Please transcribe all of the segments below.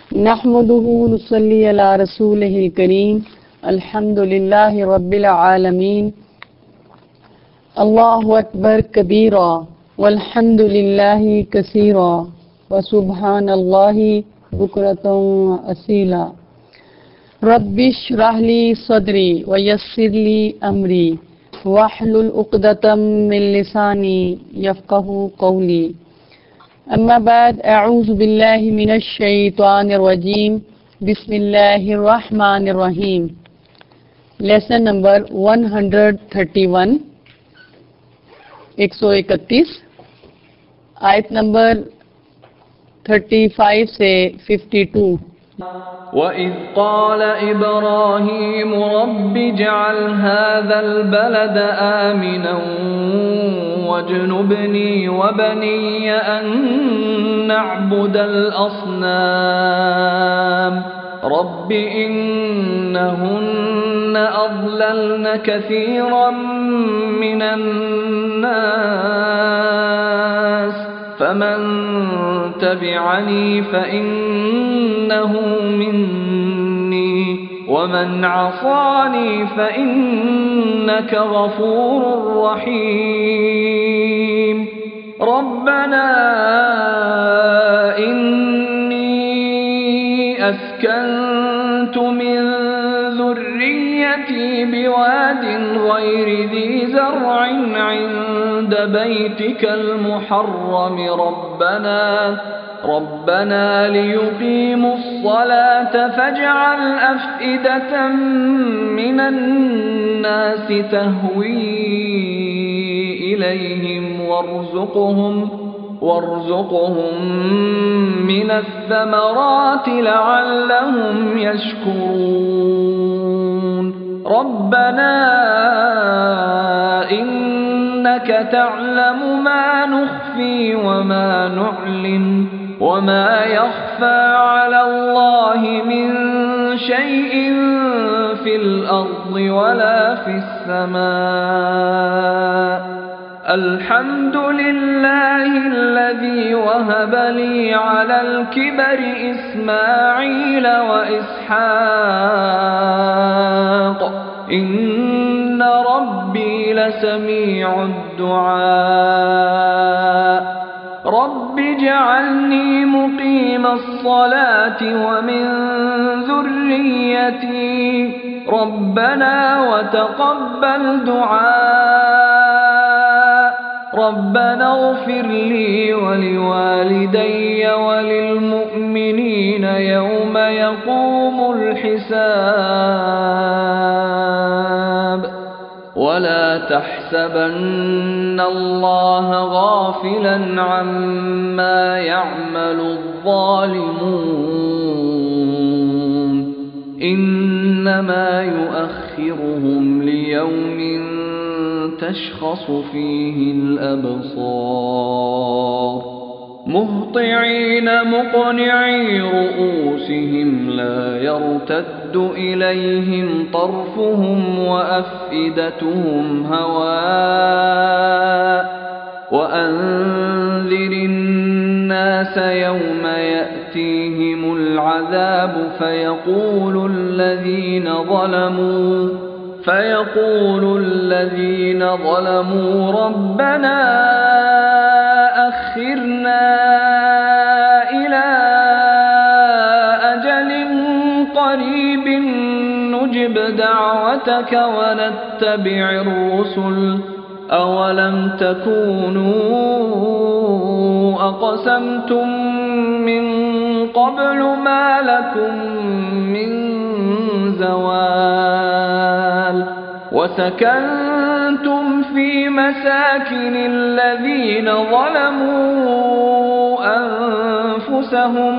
नहमदुहु नुसल्ली अला रसूलिहिल करीम अल्हम्दुलिल्लाहि रब्बिल आलमीन अल्लाहु अकबर कबीरा वल्हम्दुलिल्लाहि कसीरा व सुब्हानल्लाहि बुक्रतन व असीला। रब्बिश्रह ली सदरी व यस्सिर ली अमरी वहलुल उक़दतम मिन लिसानी यफ़क़हू क़ौली। अम्मा बाद अऊज़ु बिल्लाहि मिनश शैतानिर रजीम बिस्मिल्लाहिर रहमानिर रहीम। लेसन नंबर 131 131 आयत नंबर 35 से 52। वइज़ क़ाल इब्राहीम रब्बि इजअल हाज़ल बलद आमिनन वज्नुबनी वबनिय अन नअबुदल अस्नाम रब्बि इन्नहुन्न अज़लल्न कसीरन मिनन नास फमन तबिअनी फ़इन्नहु मिन्नी वमन असानी फ़इन्नक गफ़ूरुर रहीम। रब्बना इन्नी अस्कन्तु मिन ज़ुर्रिय्यती बिवादिन गैरि ज़ी ज़र्अइन इन्द बैतिकल मुहर्रम रब्बना लियुकीमु الصلاة فاجعل أفئدة من الناس تهوي إليهم وارزقهم من الثمرات لعلهم يشكرون. ربنا إنك تعلم ما نخفي وما نعلن وما يخفى على الله من شيء في الأرض ولا في السماء. الحمد لله الذي وهب لي على الكبر إسماعيل وإسحاق إن ربي لسميع الدعاء. رب اجعلني مقيم الصلاة ومن ذريتي ربنا وتقبل دعاء. ربنا اغفر لي ولوالدي وللمؤمنين يوم يقوم الحساب. ولا تحسبن الله غافلا عما يعمل الظالمون إنما يؤخرهم ليوم تشخص فيه الأبصار مهطعين مقنعي رؤوسهم لا يرتد إليهم طرفهم وأفئدتهم هواء. وأنذر الناس يوم يأتيهم العذاب فيقول الذين ظلموا ربنا أخرنا إلى أجل قريب نجب دعوتك ونتبع الرسل أولم تكونوا أقسمتم من قبل ما لكم من زوال. وسكنتم في مساكن الذين ظلموا أنفسهم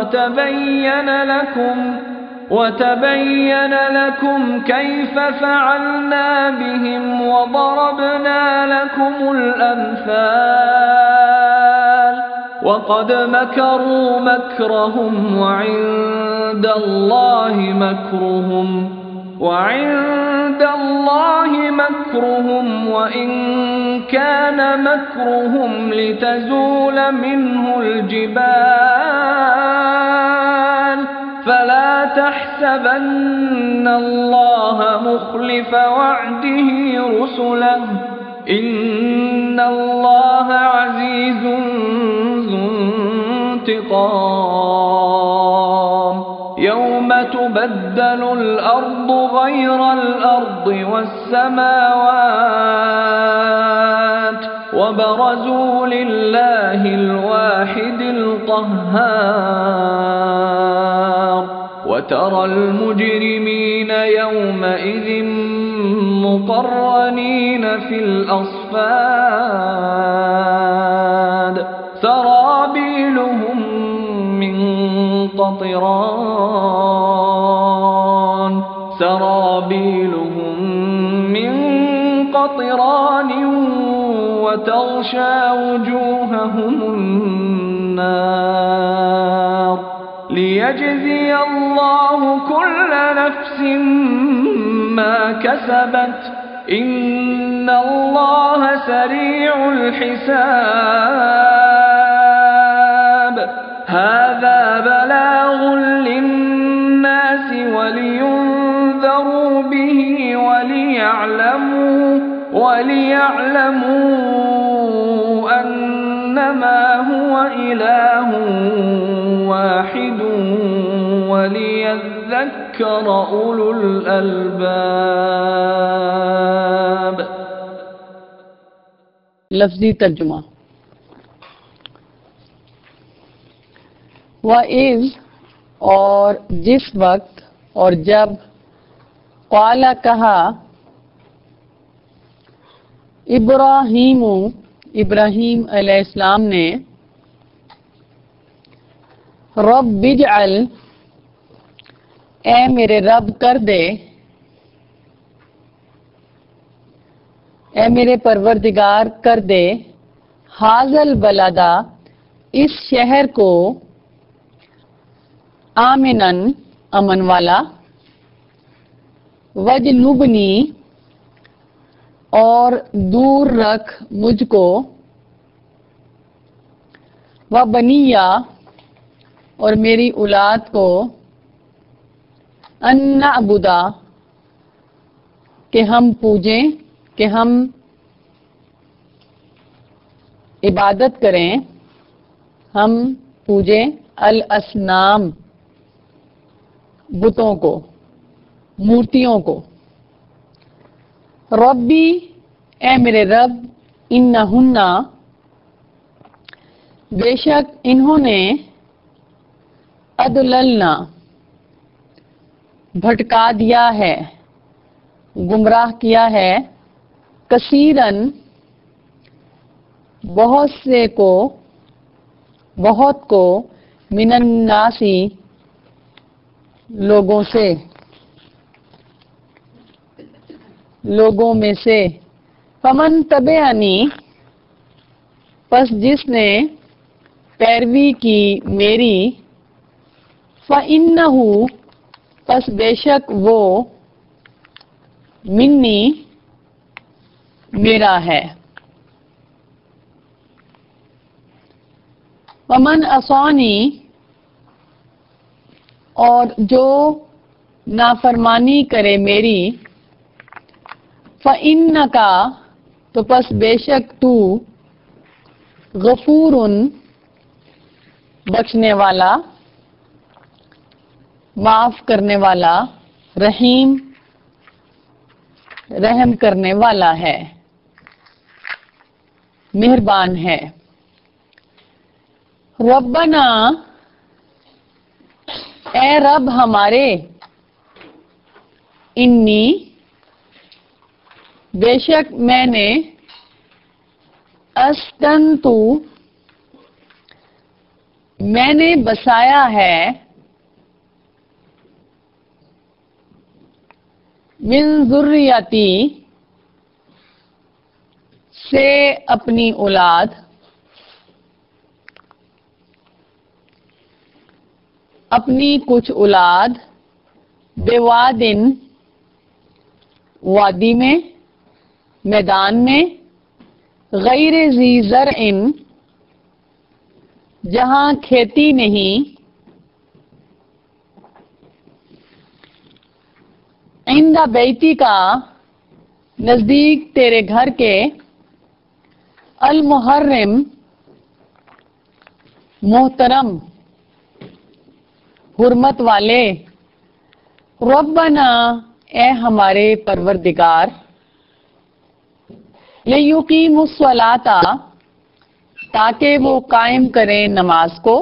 وتبين لكم كيف فعلنا بهم وضربنا لكم الأمثال. وقد مكروا مكرهم وعند الله مكرهم وإن كان مكرهم لتزول منه الجبال. تحسبن الله مخلف وعده رسله إن الله عزيز ذو انتقام يوم تبدل الأرض غير الأرض والسماوات وبرزوا لله الواحد القهار وترى المجرمين يومئذ مقرنين في الأصفاد سرابيلهم من قطران وتغشى وجوههم النار ليجزي الله كل نفس ما كسبت إن الله سريع الحساب هذا بلاغ للناس ولينذروا به وليعلموا أنما هو إله واحد وليذكر أولو الألباب. لفظی ترجمہ. وَإِذْ اور جس وقت اور جب قال کہا ابراہیم علیہ السلام نے رب اجعل اے میرے رب کر دے اے میرے پروردگار کر دے حاضل بلدا اس شہر کو آمنن امن والا وجنبنی اور دور رکھ مجھ کو وبنیا اور میری اولاد کو ان نعبدا کہ ہم پوجیں کہ ہم عبادت کریں ہم پوجیں الاسنام بتوں کو مورتیوں کو. ربی اے میرے رب انہن بے شک انہوں نے اضللنا بھٹکا دیا ہے گمراہ کیا ہے کثیرن بہت کو من الناسی لوگوں میں سے فمن تبعنی پس جس نے پیروی کی میری فإنہ پس بے شک وہ منی میرا ہے ومن عصانی اور جو نافرمانی کرے میری فإنک تو پس بے شک تو غفور بخشنے والا معاف کرنے والا رحیم رحم کرنے والا ہے مہربان ہے. ربنا اے رب ہمارے انی بے شک میں نے اسکنتو میں نے بسایا ہے من ذریتی سے اپنی اولاد اپنی کچھ اولاد بوادن وادی میں میدان میں غیر ذی زرع جہاں کھیتی نہیں عند بیتی کا نزدیک تیرے گھر کے المحرم محترم حرمت والے ربنا اے ہمارے پروردگار لیقیموا الصلاۃ تاکہ وہ قائم کریں نماز کو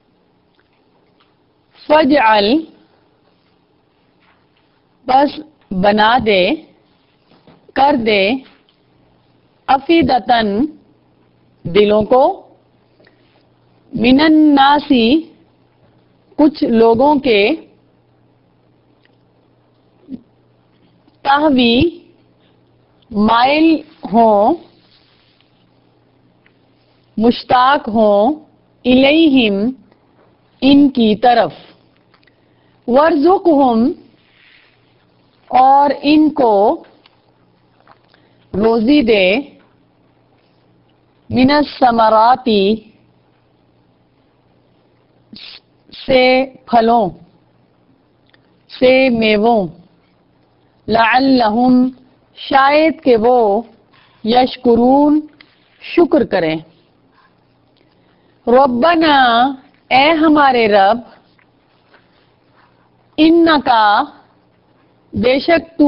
فجعل بس بنا دے کر دے افیدتن دلوں کو من الناسی کچھ لوگوں کے تہوی مائل ہوں مشتاق ہوں الیہم ان کی طرف ورزقہم اور ان کو روزی دے من الثمرات سے پھلوں سے میووں لعلہم شاید کہ وہ یشکرون شکر کریں ربنا اے ہمارے رب انکا بے شک تو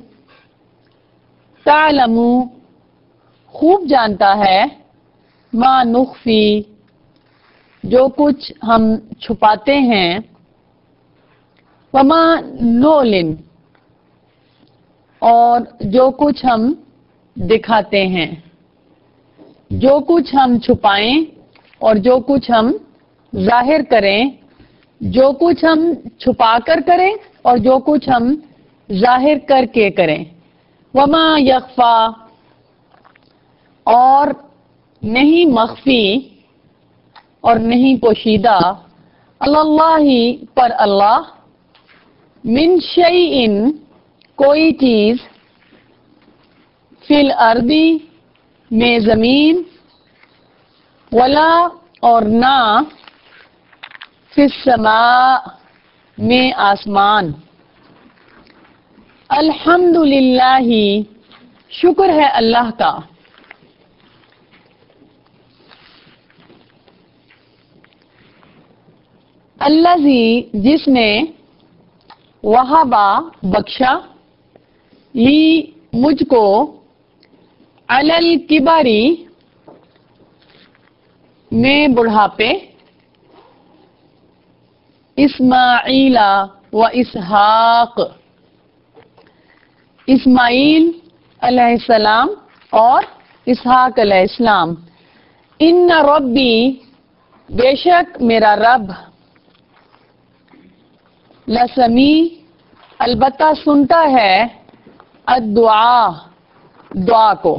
تعلم خوب جانتا ہے ما نخفی جو کچھ ہم چھپاتے ہیں وما نعلن اور جو کچھ ہم دکھاتے ہیں جو کچھ ہم چھپائیں اور جو کچھ ہم ظاہر کریں جو کچھ ہم چھپا کر کریں اور جو کچھ ہم ظاہر کر کے کریں وما یخفا اور نہیں مخفی اور نہیں پوشیدہ اللہ پر اللہ من شیئن کوئی چیز فی الارض میں زمین ولا اور نہ فی السماء میں آسمان الحمدللہ شکر ہے اللہ کا الذی جس نے وہابا بخشا لی مجھ کو علی الکبری میں بڑھاپے اسماعیل و اسحاق اسماعیل علیہ السلام اور اسحاق علیہ السلام ان ربی بے شک میرا رب لسمیع البتہ سنتا ہے الدعاء دعا کو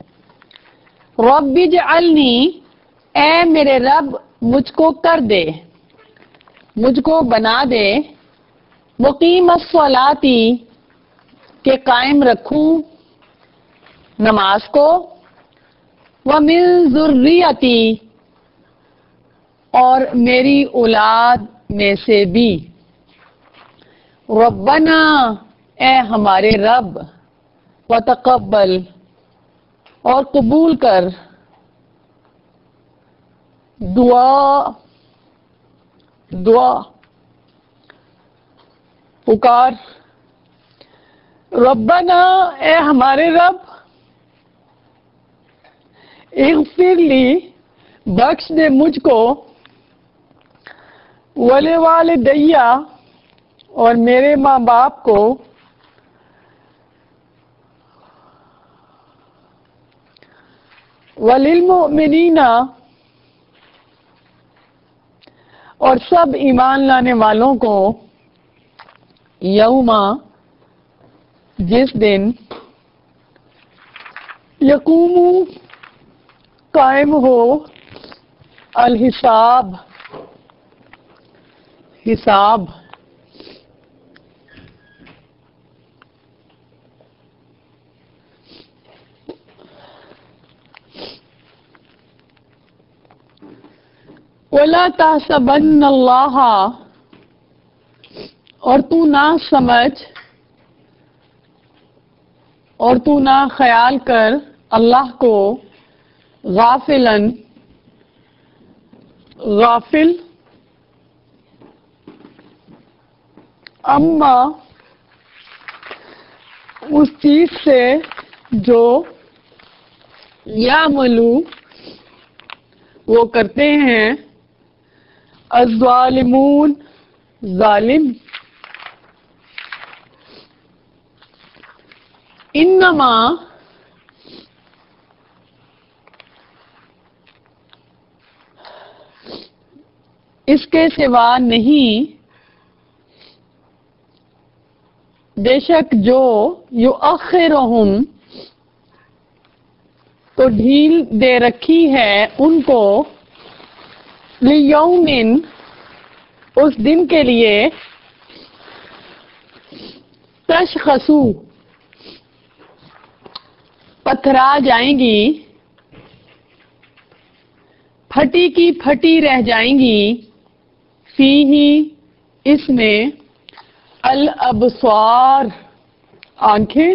رب اجعلنی اے میرے رب مجھ کو کر دے مجھ کو بنا دے مقیم الصلاۃ کہ قائم رکھوں نماز کو ومن ذریتی اور میری اولاد میں سے بھی ربنا اے ہمارے رب وتقبل اور قبول کر دعا پکار ربنا اے ہمارے رب اغفر لی بخش دے مجھ کو ولوالدیہ اور میرے ماں باپ کو وللمؤمنین اور سب ایمان لانے والوں کو یوما جس دن یقوم قائم ہو الحساب حساب وَلَا تَحْسَبَنَّ اللَّهَ اور تو نہ سمجھ اور تو نہ خیال کر اللہ کو غافل اما اس چیز سے جو یعملو وہ کرتے ہیں الظالمون ظالم انما اس کے سوا نہیں بے شک جو یؤخرہم تو ڈھیل دے رکھی ہے ان کو لیومن اس دن کے لیے تشخصو پتھرا جائیں گی پھٹی کی پھٹی رہ جائیں گی فیہی اس میں الابصار آنکھیں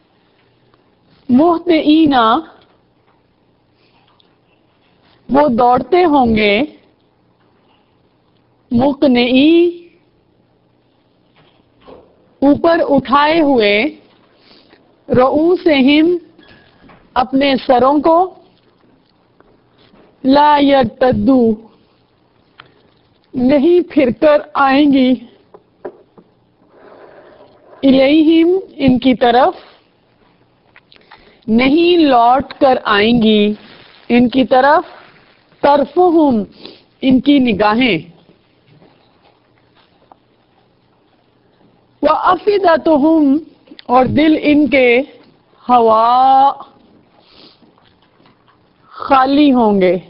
مہطعینا وہ دوڑتے ہوں گے مقنعی اوپر اٹھائے ہوئے رؤوسہم اپنے سروں کو لا یرتدو نہیں پھر کر آئیں گی الیہم ان کی طرف نہیں لوٹ کر آئیں گی ان کی طرف طرفہم ان کی نگاہیں وافئدتہم اور دل ان کے ہوا خالی ہوں گے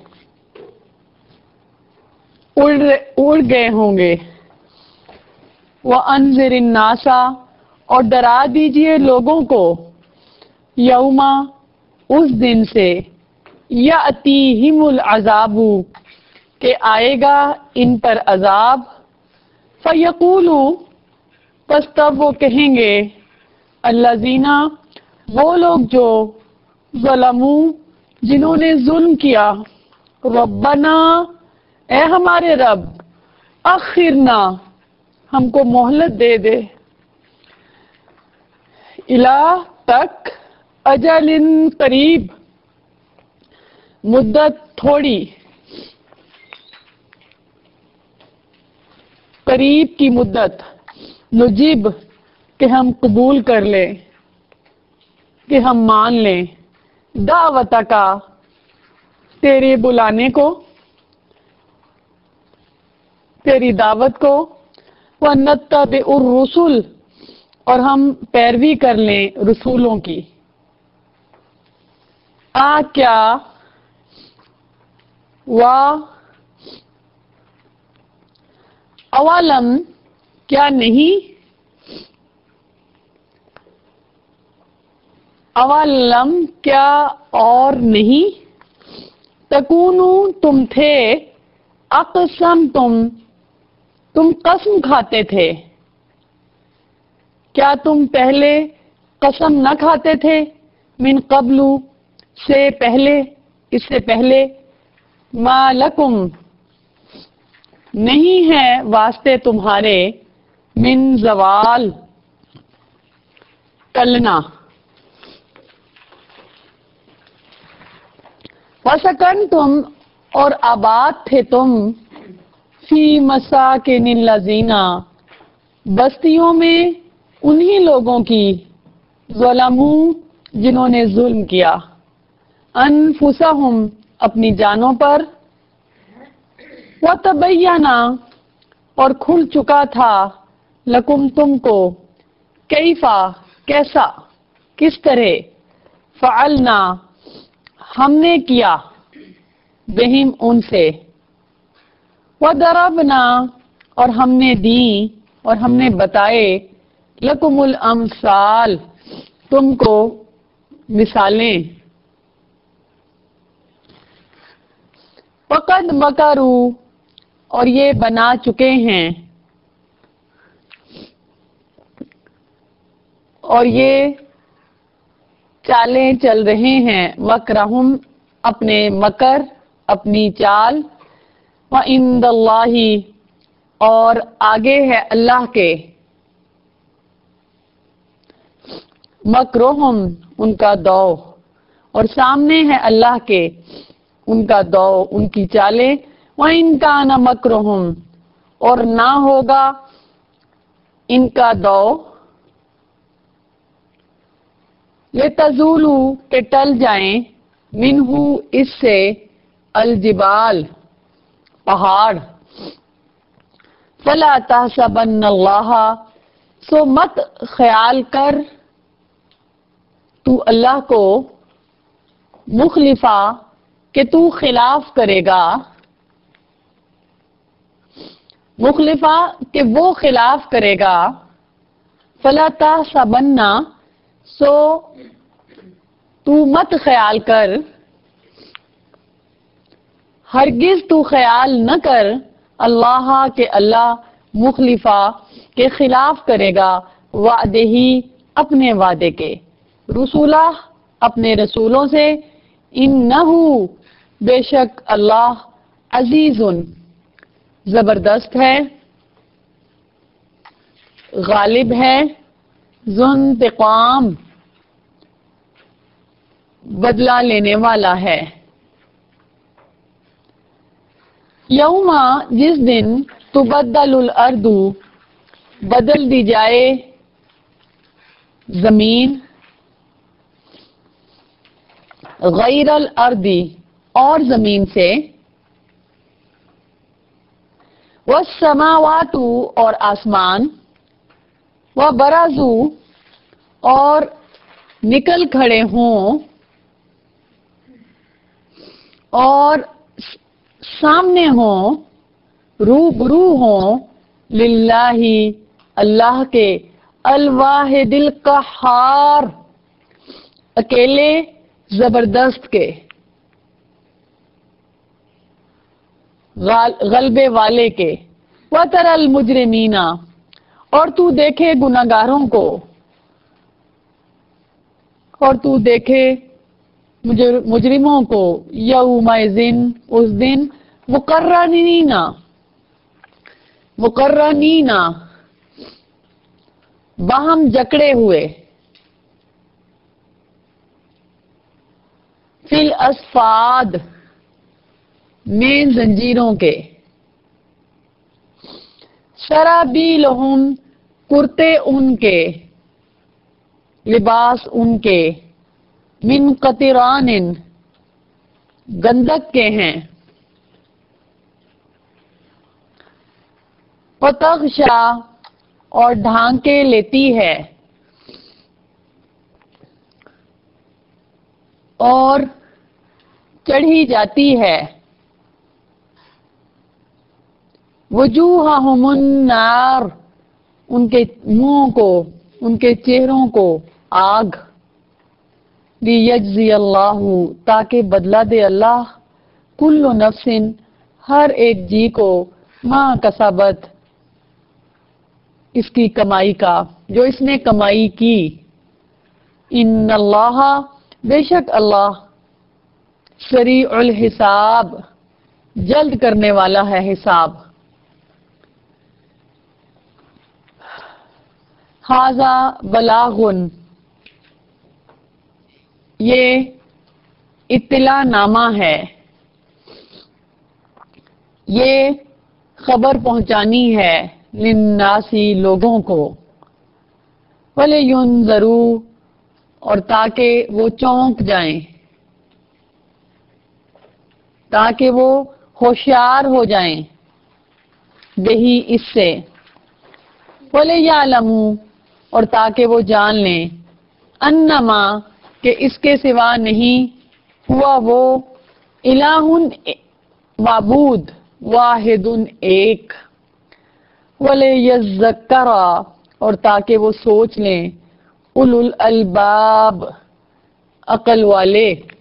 اڑ گئے ہوں گے وَأَنذِرِ النَّاسَ اور ڈرا دیجئے لوگوں کو یوما اس دن سے یأتیہم العذاب کہ آئے گا ان پر عذاب فیقولو پس تب وہ کہیں گے الذین وہ لوگ جو ظلموا جنہوں نے ظلم کیا ربنا اے ہمارے رب اخرنا ہم کو مہلت دے دے الہ تک اجل قریب مدت تھوڑی قریب کی مدت نجیب کہ ہم قبول کر لیں کہ ہم مان لیں دعوت کا تیرے بلانے کو تیری دعوت کو وَنَتَّبِعُ الرُّسُلَ اور ہم پیروی کر لیں رسولوں کی کیا اولم کیا نہیں اولم کیا اور نہیں تکونو تم تھے اقسم تم قسم کھاتے تھے کیا تم پہلے قسم نہ کھاتے تھے من قبل سے پہلے اس سے پہلے ما لکم نہیں ہے واسطے تمہارے من زوال ٹلنا وسکنتم اور آباد تھے تم فی مساکن الذین بستیوں میں انہی لوگوں کی ظلموا جنہوں نے ظلم کیا انفسہم اپنی جانوں پر وتبینہ اور کھل چکا تھا لکم تم کو کیفا کیسا کس طرح فعلنا ہم نے کیا بہم ان سے وضربنا اور ہم نے دی اور ہم نے بتائے لکم الامثال تم کو مثالیں وقد مکروا اور یہ بنا چکے ہیں اور یہ چالیں چل رہے ہیں، مکرہم اپنے مکر، اپنی چال، وعند اللہ اور آگے ہے اللہ کے، مکرہم ان کا دو، اور سامنے ہے اللہ کے ان کا دو، ان کی چالیں، وَإِن كَانَ مَكْرُهُمْ اور نہ ہوگا ان کا دو، لِتَزُولُوا کہ ٹل جائیں، منہ اس سے، الجبال پہاڑ، فَلَا تَحْسَبَنَّ اللَّهَ سو مت خیال کر تو اللہ کو، مخلفہ کہ تو خلاف کرے گا، مخلفہ کہ وہ خلاف کرے گا، فلا تحسبن سو تو مت خیال کر، ہرگز تو خیال نہ کر، اللہ کہ اللہ مخلفہ کے خلاف کرے گا، وعدہ ہی اپنے وعدے کے، رسولہ اپنے رسولوں سے، انہو بے شک اللہ عزیز زبردست ہے، غالب ہے، ذو انتقام بدلہ لینے والا ہے، یوم جس دن تبدل الارض بدل دی جائے زمین، غیر الارض اور زمین سے، والسماوات اور آسمان، وبرزوا اور نکل کھڑے ہوں، اور سامنے ہوں، روبرو ہوں، للہ اللہ کے، الواحد القہار اکیلے زبردست کے، غلبے والے کے، وَتَرَى الْمُجْرِمِينَ اور تو دیکھے گناہگاروں کو، اور تو دیکھے مجرموں کو، یومئذ اس دن، مقرنین باہم جکڑے ہوئے، فی الاسفاد میں زنجیروں کے، سرابیلہم کرتے ان کے، لباس ان کے، من قطران گندک کے ہیں، وتغشا اور ڈھانکے لیتی ہے، اور چڑھی جاتی ہے، وجوہہم النار ان کے منہوں کو، ان کے چہروں کو آگ، لیجزی اللہ تاکہ بدلہ دے اللہ، کل نفس ہر ایک جی کو، ما کسبت اس کی کمائی کا، جو اس نے کمائی کی، ان اللہ بے شک اللہ سریع الحساب جلد کرنے والا ہے حساب، ھذا بلاغ یہ اطلاع نامہ ہے، یہ خبر پہنچانی ہے، للناسی لوگوں کو، وَلِيُنذَرُوا اور تاکہ وہ چونک جائیں، تاکہ وہ ہوشیار ہو جائیں، بہی اس سے، وَلِيَعْلَمُوا اور تاکہ وہ جان لیں، انما کہ اس کے سوا نہیں، ہوا وہ، الہ معبود، واحد ایک، وَلِيَذَّكَّرَ اور تاکہ وہ سوچ لیں، اولو الالباب عقل والے،